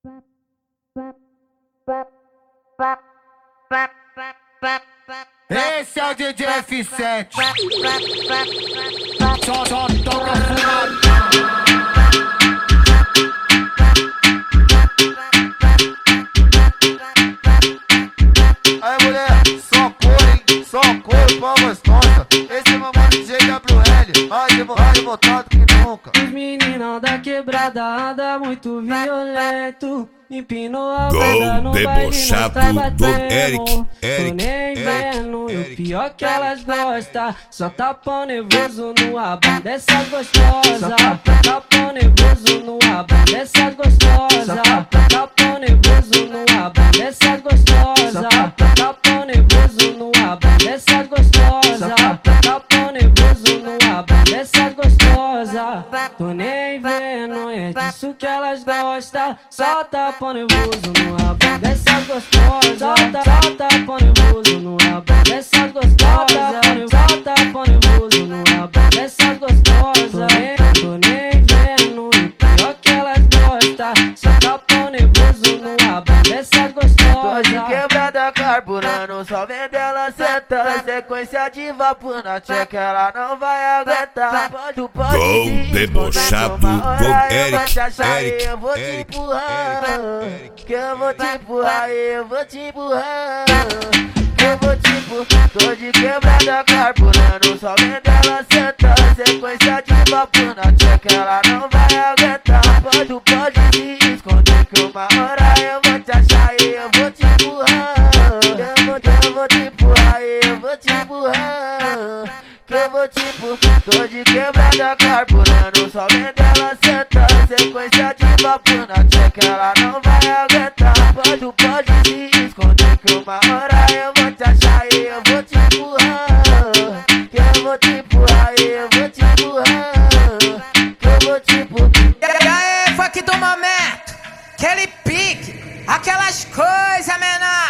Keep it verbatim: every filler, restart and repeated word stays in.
Esse é o D J F sete. Só, só toca fumado. Aí mulher, só cor, hein? Só cor, palmas nossa. Esse é meu mano D J W L, mais, mais voltado que nunca. Os meninão da quebrada anda muito violento. Empinou a Gol bunda no baile, nós tá debochado do batendo. Eric, Eric, Tô nem vendo, e o Eric, pior que elas gostam. Só tapão nervoso no aba dessas gostosas. Tapão nervoso no aba dessas gostosas. Tapão nervoso no aba dessas gostosas. Tapão nervoso no aba dessas gostosas. Tapão nervoso no aba dessas gostosas. Tô nem vendo, é disso que elas gostam. Só tapão nervoso no aba dessas gostosas. Só tapão nervoso no aba dessas gostosas. Só tapão nervoso no aba dessas gostosas. Tô nem vendo, e pior que elas gostam. Só tapão nervoso no aba dessas gostosas. Tô de quebrada carburando, só vendo ela senta. Sequência de vapor na tcheca, ela não vai aguentar. Pode, pode Gol debochado do Eric, Eric, eu vou te Eric, empurrar, Eric, que eu vou te empurrar, eu vou te empurrar, que eu vou te empurrar. Tô de quebrada carburando, só vendo ela senta. Sequência de vapor na tcheca, ela não vai aguentar. Pode, pode se esconder que uma hora eu vou te achar e eu vou te empurrar. Eu vou, eu vou te empurrar, eu vou te empurrar, que eu vou te empurrar. Tô de quebrada carburando, só vendo ela senta. Sequência de vapor na tcheca, ela não vai aguentar. Pode, pode se esconder que uma hora eu vou te achar e eu vou te empurrar. Que eu vou te empurrar, eu vou te empurrar, que eu vou te empurrar. E aí, funk do momento, aquele pique, aquelas coisas menor.